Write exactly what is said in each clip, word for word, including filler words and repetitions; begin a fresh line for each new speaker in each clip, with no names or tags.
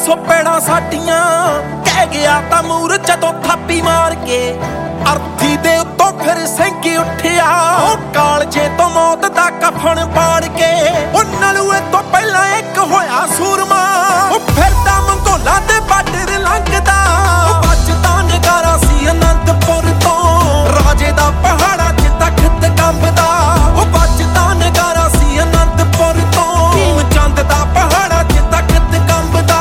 सौ पेड़ा साडियां कह गया ता मूर जदों थापी मार के अर्थी दे उत्तों फिर सिंह उठिया कालजे तो मौत दा कफन पाड़ के नलूए तो पहला एक होया सूरमा फिरदा मंगोला दे बार्डर लंघदा बचदा नगारा सी अनंतपुर तो राजे दा पहाड़ा च तख्त कंबदा बचदा नगारा सी अनंतपुर तो भीम चंद दा पहाड़ा च तख्त कंबदा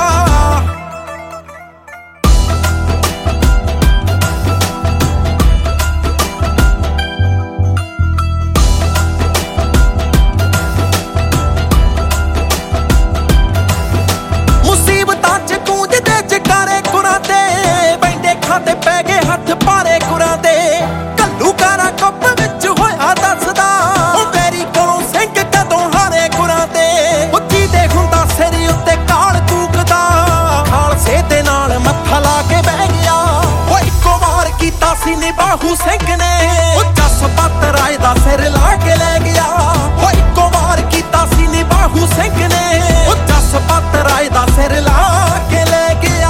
मुसीबतां च गूंजदे जकारे गुरां दे बैंडे खाते पै गए हत्थ भारे गुरां दे घल्लू कारा कुप विच होया दसदा मेरी कोलों सिंह कदों हारे गुरां दे जीदे हुंदा सिर उत्ते काल कूकदा खालसे दे नाल मत्था ला के बह गया इक्को वार कीता सी निबाहू सिंह ने जसपत राय दा सिर ला के लै गया इक्को वार कीता सी निबाहू सिंह ने जसपत राय दा सिर ला के लै गया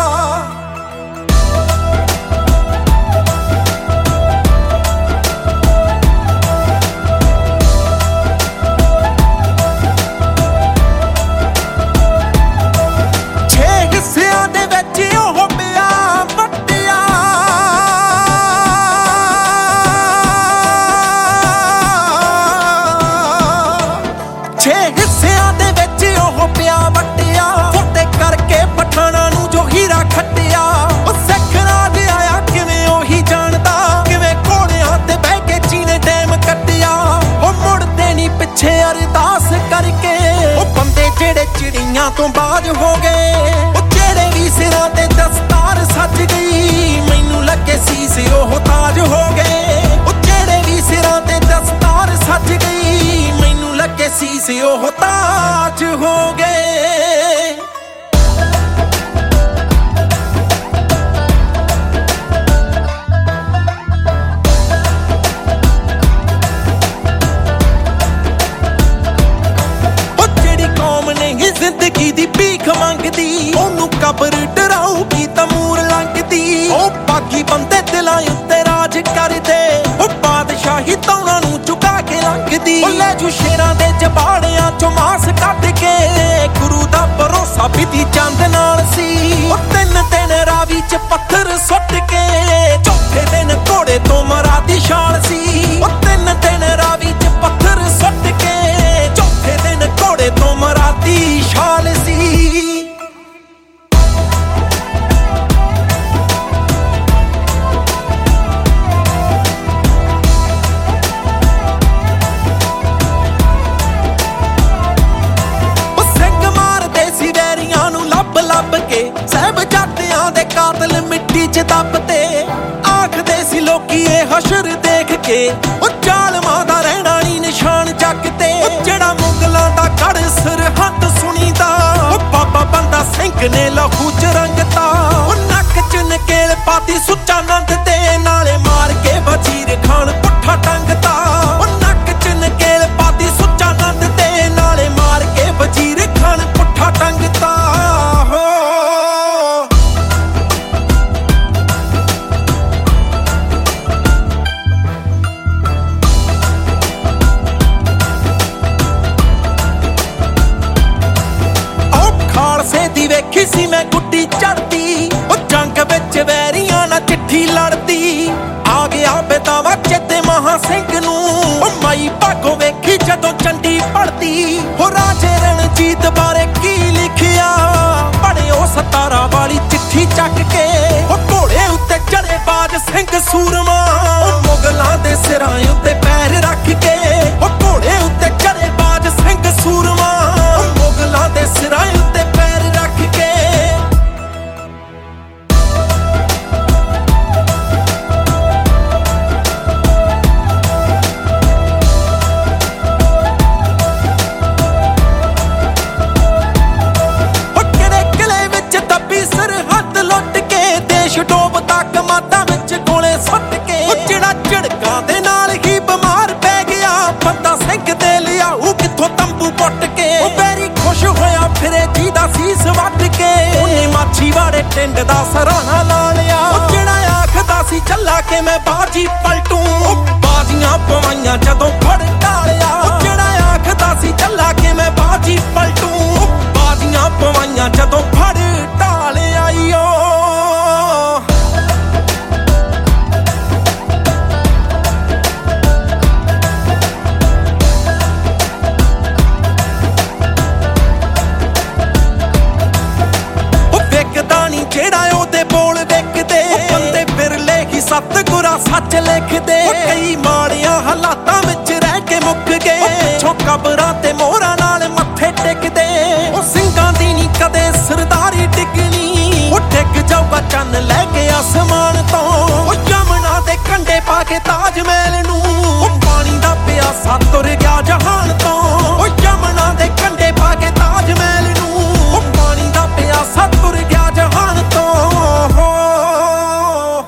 छे हिस्सियां दे विच ओह पिया वट्टिया छे हिस्सियां दे विच ओह पिया वट्टिया फते करके पठाणा नूं जो हीरा खट्टिया सिख राज आया किवें ओही जानदा किवें घोड़ियां ते बह के चीने टैम कट्टिया मुड़दे नी पिछे अरदास करके बंदे जेड़े चिड़ियां तो बाज हो गए जेड़े भी सिरां ते दस्तार सज गई मैनू लगे सीस ओह ताज हो गए जेड़े भी सिरां ते दस्तार सज गई मैनू लगे सीस ओह ताज हो गए जिंदगी दी भीख मंगदी ओनू कबर डराऊगी तां मूर लंघदी ओ बाकी बंदे दिलां उत्ते राज करदे ओ बादशाही तौणां नूं चुका के लंघदी ओ लै जू शेरां दे जबाड़ियां चों मास कढ के गुरु दा भरोसा बिधी चंद नाल सी ओ तिन दिन रावी च पत्थर सुੱਟ के चौथे दिन घोड़े तो मरा दी शाल सी ओ तिन दिन रावी च पत्थर सुੱਟ के चौथे दिन घोड़े तो मरा दी शाल सी सिंह मारदे सी वैरियां नूं लभ लभ के साहिबजादियां दे कातल मिट्टी च दबदे आखदे सी लोकी ए हशर देख के ओ जालमां दा रहना नी निशान जगते जेड़ा मुगलां दा गढ़ सरहद सुनीदा ओ बाबा बंदा सिंह ने लहू च रंगता ओ नक च नकेल पाती सुच्चा नंद ते नाले मार के वजीर खान पुट्ठा टंगता ओ नक च नकेल पाती सुच्चा नंद ते नाले मार के वजीर खान पुट्ठा टंगता हो खालसे दी वेखी सी मैं गुड्डी चढ़दी ओ जंग विच वैरियां नाल चिट्ठी लड़दी आ गया बेदावा चेते महा सिंह नूं ओ माई भागो वेखी जदों चंडी पढ़दी हो राजे रणजीत बारे की लिखिया पढ़ियो सतारा वाली चिट्ठी चक के ओ घोड़े उत्ते चढ़े बाज सिंह सूरमा मुगलां दे सिरां उत्ते पैर रख के ओ घोड़े उत्ते चढ़े बाज सिंह सूरमा मुगलां दे सिरां उत्ते पैर रख के किड़े किले विच दबी सरहद लुट के देश डोबदा कमादा विच गोले सुੱਟ के चिड़ा झड़कां दे नाल ही बीमार पै गया बंदा सिंह दे लियाऊ किथों तंबू पुੱਟ के बैरी खुश होया फिरे जी दा सीस वट के ਟਿੰਡ ਦਾ ਸਰਾਣਾ ਲਾ ਲਿਆ। ਉਹ ਜਿਹੜਾ ਆਖਦਾ ਸੀ ਚੱਲਾ ਕੇ ਮੈਂ ਬਾਜੀ ਪਲਟੂ, ਬਾਜ਼ੀਆਂ ਪਵਾਈਆਂ ਜਦੋਂ ਫੜ ਢਾਲਿਆ। ਉਹ ਜਿਹੜਾ ਆਖਦਾ ਸੀ ਚੱਲਾ ਕੇ ਮੈਂ ਬਾਜੀ ਪਲਟੂ, ਬਾਜ਼ੀਆਂ ਪਵਾਈਆਂ ਜਦੋਂ ਫੜ ਢਾਲਿਆ ਈਓ। ਜਿਹੜਾ ਉਹਦੇ ਬੋਲ ਵੇਖਦੇ ਬੰਦੇ ਬਿਰਲੇ ਹੀ ਸਤਿਗੁਰਾਂ ਸੱਚ ਲਿਖਦੇ। ਕਈ ਮਾੜੀਆਂ ਹਾਲਾਤਾਂ ਵਿੱਚ ਰਹਿ ਕੇ ਮੁੱਕ ਗਏ, ਪਿੱਛੋਂ ਕਬਰਾਂ ਤੇ ਮੋਹਰਾਂ ਨਾਲ ਮੱਥੇ ਟੇਕਦੇ। ਉਹ ਸਿੰਘਾਂ ਦੀ ਨੀ ਕਦੇ ਸਰਦਾਰੀ ਡਿੱਗਣੀ, ਉਹ ਡਿੱਗ ਜਾਊਗਾ ਚੰਨ ਲੈ ਕੇ ਆਸਮਾਨ ਤੋਂ। ਉਹ ਯਮਨਾ ਦੇ ਕੰਢੇ ਪਾ ਕੇ ਤਾਜ ਮਹਿਲ ਨੂੰ, ਉਹ ਪਾਣੀ ਦਾ ਪਿਆਸਾ ਤੁਰ ਗਿਆ ਜਹਾਨ